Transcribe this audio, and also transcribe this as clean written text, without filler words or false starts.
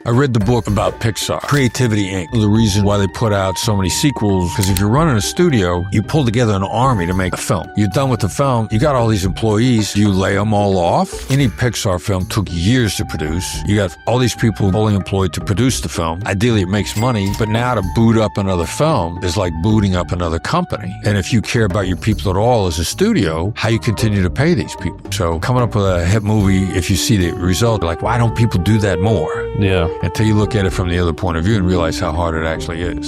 I read the book about Pixar, Creativity Inc. The reason why they put out so many sequels, because if you're running a studio, you pull together an army to make a film. You're done with the film, you got all these employees, you lay them all off. Any Pixar film took years to produce. You got all these people fully employed to produce the film. Ideally, it makes money, but now to boot up another film is like booting up another company. And if you care about your people at all as a studio, how you continue to pay these people. So coming up with a hit movie, if you see the result, like, why don't people do that more? Yeah. Until you look at it from the other point of view and realize how hard it actually is.